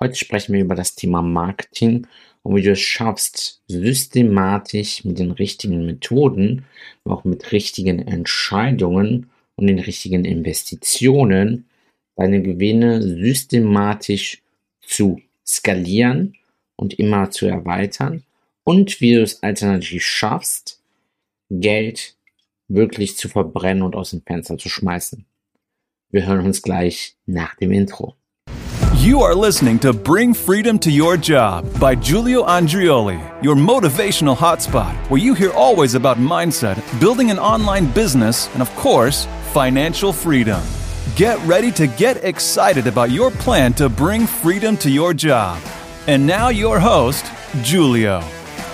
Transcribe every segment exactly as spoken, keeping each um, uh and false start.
Heute sprechen wir über das Thema Marketing und wie du es schaffst, systematisch mit den richtigen Methoden, auch mit richtigen Entscheidungen und den richtigen Investitionen deine Gewinne systematisch zu skalieren und immer zu erweitern und wie du es alternativ schaffst, Geld wirklich zu verbrennen und aus dem Fenster zu schmeißen. Wir hören uns gleich nach dem Intro. You are listening to Bring Freedom to Your Job by Giulio Andreoli, your motivational hotspot, where you hear always about mindset, building an online business, and of course, financial freedom. Get ready to get excited about your plan to bring freedom to your job. And now your host, Giulio.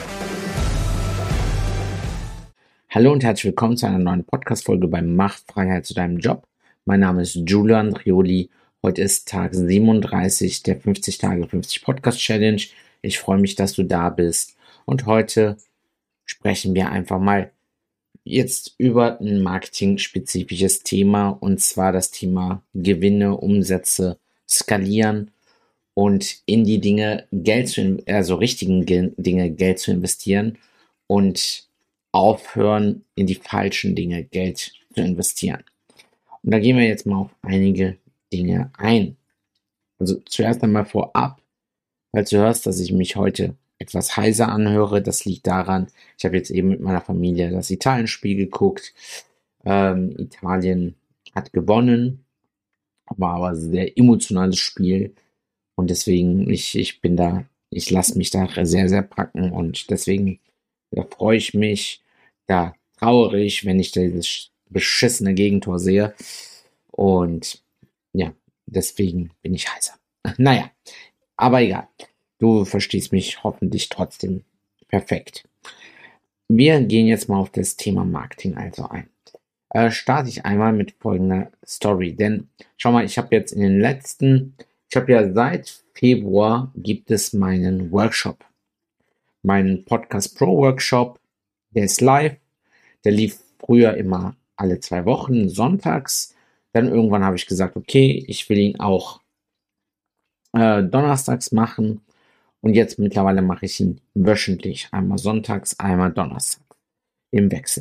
Hallo und herzlich willkommen zu einer neuen Podcast-Folge bei Mach Freiheit zu deinem Job. Mein Name ist Giulio Andreoli. Heute ist Tag siebenunddreißig der fünfzig Tage fünfzig Podcast Challenge. Ich freue mich, dass du da bist. Und heute sprechen wir einfach mal jetzt über ein marketing-spezifisches Thema, und zwar das Thema Gewinne, Umsätze, skalieren und in die Dinge Geld zu, also richtigen Ge- Dinge Geld zu investieren und aufhören, in die falschen Dinge Geld zu investieren. Und da gehen wir jetzt mal auf einige Dinge ein. Also zuerst einmal vorab, falls du hörst, dass ich mich heute etwas heiser anhöre, das liegt daran, ich habe jetzt eben mit meiner Familie das Italien-Spiel geguckt. Ähm, Italien hat gewonnen, war aber ein sehr emotionales Spiel und deswegen, ich, ich bin da, ich lasse mich da sehr, sehr packen und deswegen da freue ich mich, da trauere ich, wenn ich dieses beschissene Gegentor sehe und ja, deswegen bin ich heiser. Naja, aber egal. Du verstehst mich hoffentlich trotzdem perfekt. Wir gehen jetzt mal auf das Thema Marketing also ein. Äh, starte ich einmal mit folgender Story. Denn schau mal, ich habe jetzt in den letzten, ich habe ja seit Februar gibt es meinen Workshop. Meinen Podcast Pro Workshop, der ist live. Der lief früher immer alle zwei Wochen, sonntags. Dann irgendwann habe ich gesagt, okay, ich will ihn auch äh, donnerstags machen. Und jetzt mittlerweile mache ich ihn wöchentlich. Einmal sonntags, einmal donnerstags. Im Wechsel.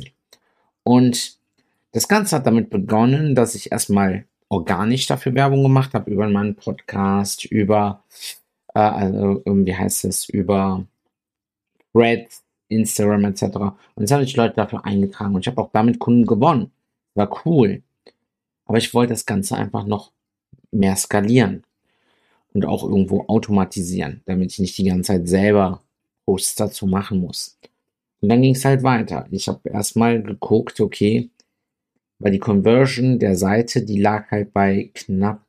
Und das Ganze hat damit begonnen, dass ich erstmal organisch dafür Werbung gemacht habe, über meinen Podcast, über, äh, also, wie heißt es, über Threads, Instagram et cetera. Und jetzt habe ich Leute dafür eingetragen und ich habe auch damit Kunden gewonnen. War cool. Aber ich wollte das Ganze einfach noch mehr skalieren und auch irgendwo automatisieren, damit ich nicht die ganze Zeit selber Posts dazu machen muss. Und dann ging es halt weiter. Ich habe erstmal geguckt, okay, weil die Conversion der Seite, die lag halt bei knapp,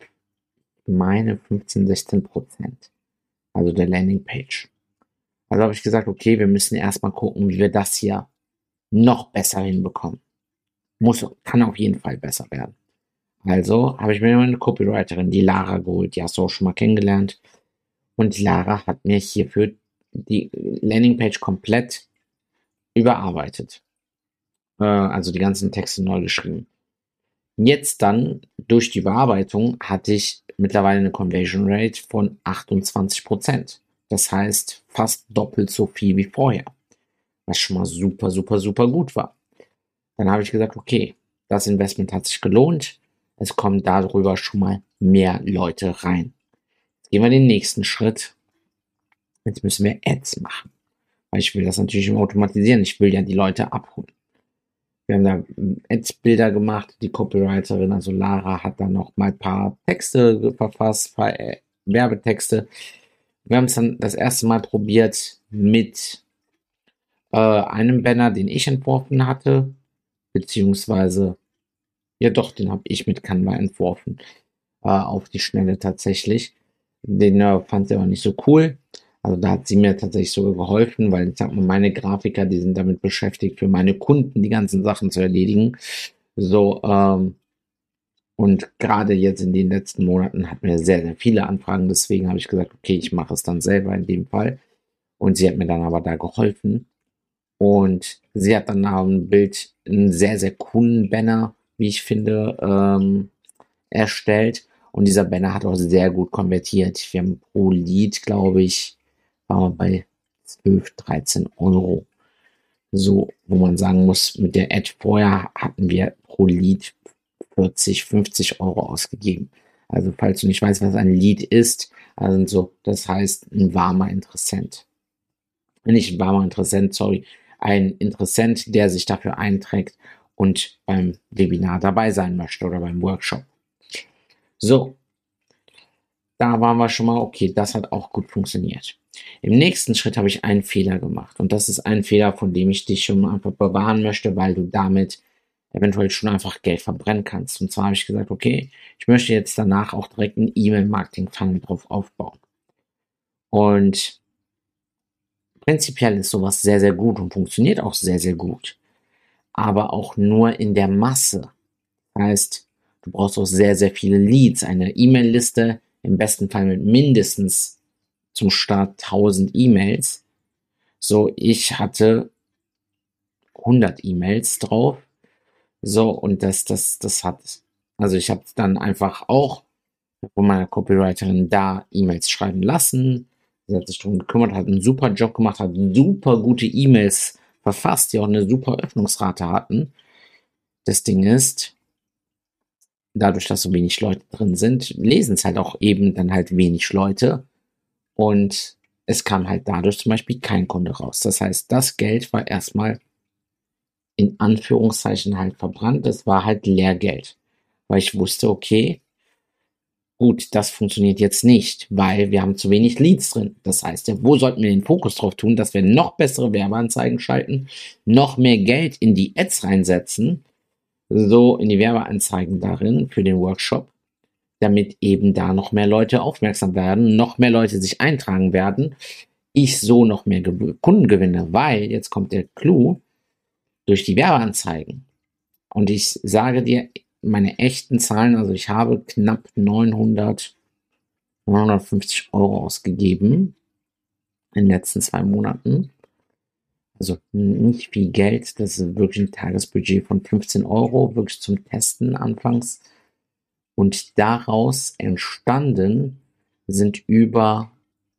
meine fünfzehn, sechzehn Prozent. Also der Landingpage. Also habe ich gesagt, okay, wir müssen erstmal gucken, wie wir das hier noch besser hinbekommen. Muss, kann auf jeden Fall besser werden. Also habe ich mir eine Copywriterin, die Lara, geholt, die hast du auch schon mal kennengelernt. Und die Lara hat mir hierfür die Landingpage komplett überarbeitet. Äh, also die ganzen Texte neu geschrieben. Jetzt dann, durch die Überarbeitung, hatte ich mittlerweile eine Conversion Rate von achtundzwanzig Prozent. Das heißt, fast doppelt so viel wie vorher. Was schon mal super, super, super gut war. Dann habe ich gesagt, okay, das Investment hat sich gelohnt. Es kommen darüber schon mal mehr Leute rein. Jetzt gehen wir den nächsten Schritt. Jetzt müssen wir Ads machen. Weil ich will das natürlich automatisieren. Ich will ja die Leute abholen. Wir haben da Ads-Bilder gemacht. Die Copywriterin, also Lara, hat dann noch mal ein paar Texte verfasst, ein paar äh, Werbetexte. Wir haben es dann das erste Mal probiert mit äh, einem Banner, den ich entworfen hatte. Beziehungsweise Ja doch, den habe ich mit Canva entworfen, äh, auf die Schnelle tatsächlich. Den äh, fand sie aber nicht so cool. Also da hat sie mir tatsächlich sogar geholfen, weil ich sag mal, meine Grafiker, die sind damit beschäftigt, für meine Kunden die ganzen Sachen zu erledigen. So, ähm, und gerade jetzt in den letzten Monaten hatten wir sehr, sehr viele Anfragen. Deswegen habe ich gesagt, okay, ich mache es dann selber in dem Fall. Und sie hat mir dann aber da geholfen. Und sie hat dann nach dem Bild einen sehr, sehr coolen Banner, wie ich finde, ähm, erstellt. Und dieser Banner hat auch sehr gut konvertiert. Wir haben pro Lead, glaube ich, waren wir bei zwölf, dreizehn Euro. So, wo man sagen muss, mit der Ad vorher hatten wir pro Lead vierzig, fünfzig Euro ausgegeben. Also falls du nicht weißt, was ein Lead ist, also so, das heißt ein warmer Interessent. Nicht ein warmer Interessent, sorry, ein Interessent, der sich dafür einträgt und beim Webinar dabei sein möchte oder beim Workshop. So, da waren wir schon mal, okay, das hat auch gut funktioniert. Im nächsten Schritt habe ich einen Fehler gemacht und das ist ein Fehler, von dem ich dich schon einfach bewahren möchte, weil du damit eventuell schon einfach Geld verbrennen kannst. Und zwar habe ich gesagt, okay, ich möchte jetzt danach auch direkt einen E-Mail-Marketing-Funnel drauf aufbauen. Und prinzipiell ist sowas sehr, sehr gut und funktioniert auch sehr, sehr gut. Aber auch nur in der Masse. Das heißt, du brauchst auch sehr, sehr viele Leads. Eine E-Mail-Liste, im besten Fall mit mindestens zum Start tausend E-Mails. So, ich hatte hundert E-Mails drauf. So, und das, das, das hat, also ich habe dann einfach auch von meiner Copywriterin da E-Mails schreiben lassen. Sie hat sich darum gekümmert, hat einen super Job gemacht, hat super gute E-Mails verfasst, die auch eine super Öffnungsrate hatten. Das Ding ist, dadurch, dass so wenig Leute drin sind, lesen es halt auch eben dann halt wenig Leute. Und es kam halt dadurch zum Beispiel kein Kunde raus. Das heißt, das Geld war erstmal in Anführungszeichen halt verbrannt. Das war halt Lehrgeld. Weil ich wusste, okay, gut, das funktioniert jetzt nicht, weil wir haben zu wenig Leads drin. Das heißt, ja, wo sollten wir den Fokus drauf tun, dass wir noch bessere Werbeanzeigen schalten, noch mehr Geld in die Ads reinsetzen, so in die Werbeanzeigen darin für den Workshop, damit eben da noch mehr Leute aufmerksam werden, noch mehr Leute sich eintragen werden, ich so noch mehr Ge- Kunden gewinne, weil, jetzt kommt der Clou, durch die Werbeanzeigen. Und ich sage dir, meine echten Zahlen, also ich habe knapp neunhundert, neunhundertfünfzig Euro ausgegeben in den letzten zwei Monaten. Also nicht viel Geld, das ist wirklich ein Tagesbudget von fünfzehn Euro, wirklich zum Testen anfangs. Und daraus entstanden sind über,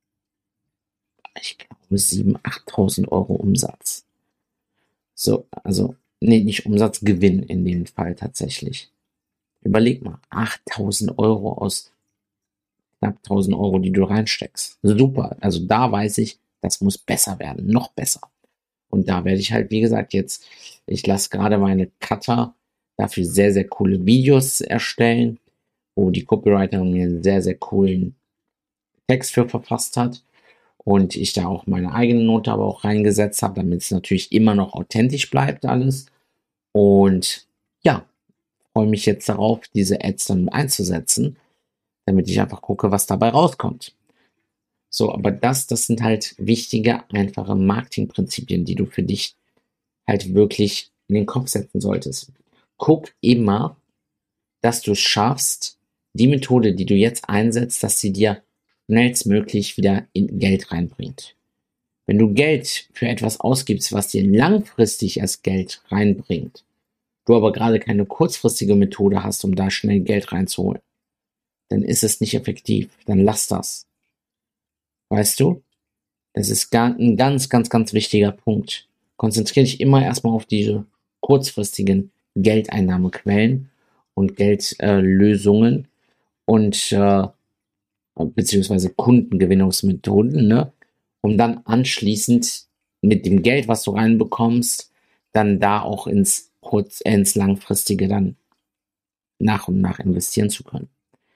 ich glaube, siebentausend, achttausend Euro Umsatz. So, also, nee, nicht Umsatz, Gewinn in dem Fall tatsächlich. Überleg mal, achttausend Euro aus knapp tausend Euro, die du reinsteckst. Super, also da weiß ich, das muss besser werden, noch besser. Und da werde ich halt, wie gesagt, jetzt, ich lasse gerade meine Cutter dafür sehr, sehr coole Videos erstellen, wo die Copywriterin mir einen sehr, sehr coolen Text für verfasst hat und ich da auch meine eigene Note aber auch reingesetzt habe, damit es natürlich immer noch authentisch bleibt alles. Und ja, freue mich jetzt darauf, diese Ads dann einzusetzen, damit ich einfach gucke, was dabei rauskommt. So, aber das, das sind halt wichtige, einfache Marketingprinzipien, die du für dich halt wirklich in den Kopf setzen solltest. Guck immer, dass du es schaffst, die Methode, die du jetzt einsetzt, dass sie dir schnellstmöglich wieder in Geld reinbringt. Wenn du Geld für etwas ausgibst, was dir langfristig erst Geld reinbringt, du aber gerade keine kurzfristige Methode hast, um da schnell Geld reinzuholen, dann ist es nicht effektiv. Dann lass das. Weißt du? Das ist ein ganz, ganz, ganz wichtiger Punkt. Konzentriere dich immer erstmal auf diese kurzfristigen Geldeinnahmequellen und Geldlösungen äh, und äh, beziehungsweise Kundengewinnungsmethoden, ne? Um dann anschließend mit dem Geld, was du reinbekommst, dann da auch ins, kurz, äh, ins Langfristige dann nach und nach investieren zu können.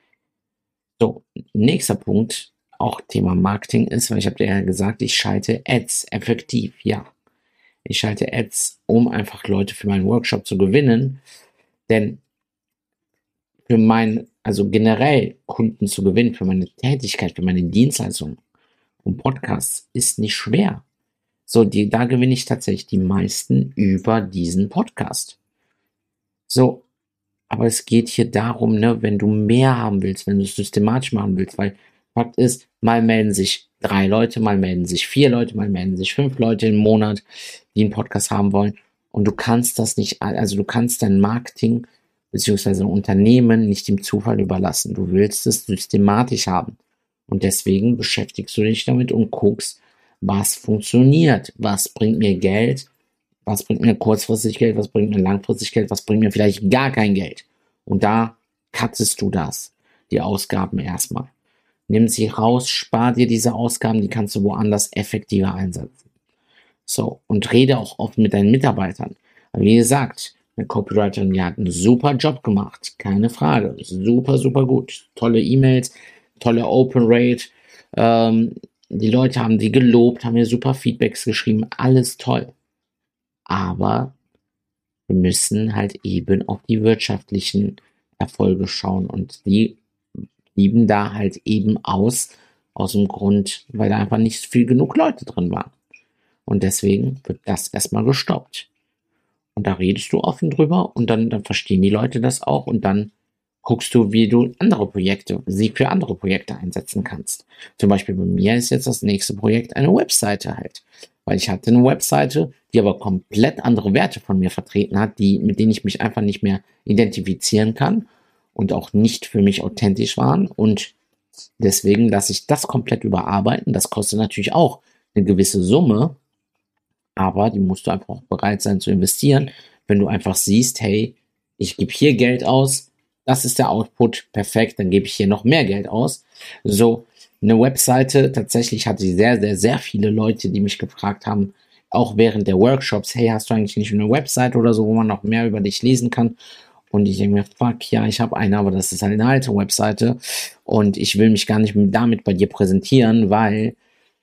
So, nächster Punkt, auch Thema Marketing ist, weil ich habe dir ja gesagt, ich schalte Ads effektiv, ja. Ich schalte Ads, um einfach Leute für meinen Workshop zu gewinnen, denn für mein, also generell Kunden zu gewinnen, für meine Tätigkeit, für meine Dienstleistung und Podcasts ist nicht schwer. So, die, da gewinne ich tatsächlich die meisten über diesen Podcast. So, aber es geht hier darum, ne, wenn du mehr haben willst, wenn du es systematisch machen willst, weil Fakt ist, mal melden sich drei Leute, mal melden sich vier Leute, mal melden sich fünf Leute im Monat, die einen Podcast haben wollen. Und du kannst das nicht, also du kannst dein Marketing beziehungsweise ein Unternehmen nicht dem Zufall überlassen. Du willst es systematisch haben. Und deswegen beschäftigst du dich damit und guckst, was funktioniert, was bringt mir Geld, was bringt mir kurzfristig Geld, was bringt mir langfristig Geld, was bringt mir vielleicht gar kein Geld. Und da cuttest du das, die Ausgaben erstmal. Nimm sie raus, spar dir diese Ausgaben, die kannst du woanders effektiver einsetzen. So, und rede auch oft mit deinen Mitarbeitern. Wie gesagt, eine Copywriterin, die hat einen super Job gemacht, keine Frage, super, super gut. Tolle E-Mails, tolle Open Rate, ähm, die Leute haben die gelobt, haben mir super Feedbacks geschrieben, alles toll. Aber wir müssen halt eben auf die wirtschaftlichen Erfolge schauen und die blieben da halt eben aus, aus dem Grund, weil da einfach nicht viel genug Leute drin waren. Und deswegen wird das erstmal gestoppt. Und da redest du offen drüber und dann, dann verstehen die Leute das auch und dann guckst du, wie du andere Projekte, sie für andere Projekte einsetzen kannst. Zum Beispiel bei mir ist jetzt das nächste Projekt eine Webseite halt. Weil ich hatte eine Webseite, die aber komplett andere Werte von mir vertreten hat, die, mit denen ich mich einfach nicht mehr identifizieren kann und auch nicht für mich authentisch waren. Und deswegen lasse ich das komplett überarbeiten. Das kostet natürlich auch eine gewisse Summe, aber die musst du einfach auch bereit sein zu investieren, wenn du einfach siehst, hey, ich gebe hier Geld aus, das ist der Output, perfekt, dann gebe ich hier noch mehr Geld aus. So, eine Webseite, tatsächlich hatte ich sehr, sehr, sehr viele Leute, die mich gefragt haben, auch während der Workshops, hey, hast du eigentlich nicht eine Webseite oder so, wo man noch mehr über dich lesen kann? Und ich denke mir, fuck, ja, ich habe eine, aber das ist halt eine alte Webseite und ich will mich gar nicht damit bei dir präsentieren, weil,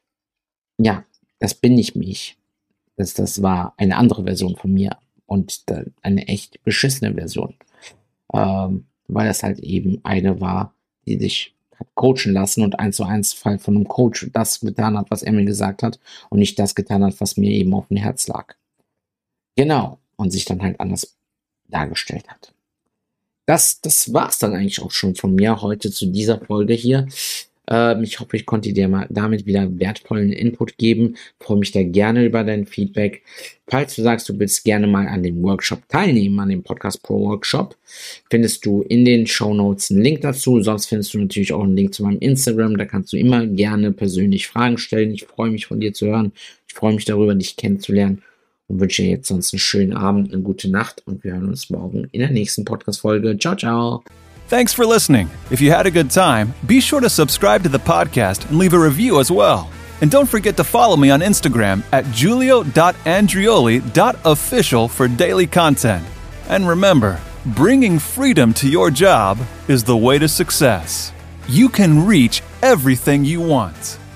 ja, das bin nicht mich. Das, das war eine andere Version von mir und eine echt beschissene Version. Ähm, weil das halt eben eine war, die sich hat coachen lassen und eins zu eins Fall von einem Coach das getan hat, was er mir gesagt hat und nicht das getan hat, was mir eben auf dem Herz lag. Genau. Und sich dann halt anders dargestellt hat. Das, das war's dann eigentlich auch schon von mir heute zu dieser Folge hier. Ähm, ich hoffe, ich konnte dir mal damit wieder wertvollen Input geben. Ich freue mich da gerne über dein Feedback. Falls du sagst, du willst gerne mal an dem Workshop teilnehmen, an dem Podcast Pro Workshop, findest du in den Shownotes einen Link dazu. Sonst findest du natürlich auch einen Link zu meinem Instagram. Da kannst du immer gerne persönlich Fragen stellen. Ich freue mich, von dir zu hören. Ich freue mich darüber, dich kennenzulernen und wünsche dir jetzt sonst einen schönen Abend, eine gute Nacht und wir hören uns morgen in der nächsten Podcast-Folge. Ciao, ciao. Thanks for listening. If you had a good time, be sure to subscribe to the podcast and leave a review as well. And don't forget to follow me on Instagram at julio dot andrioli dot official for daily content. And remember, bringing freedom to your job is the way to success. You can reach everything you want.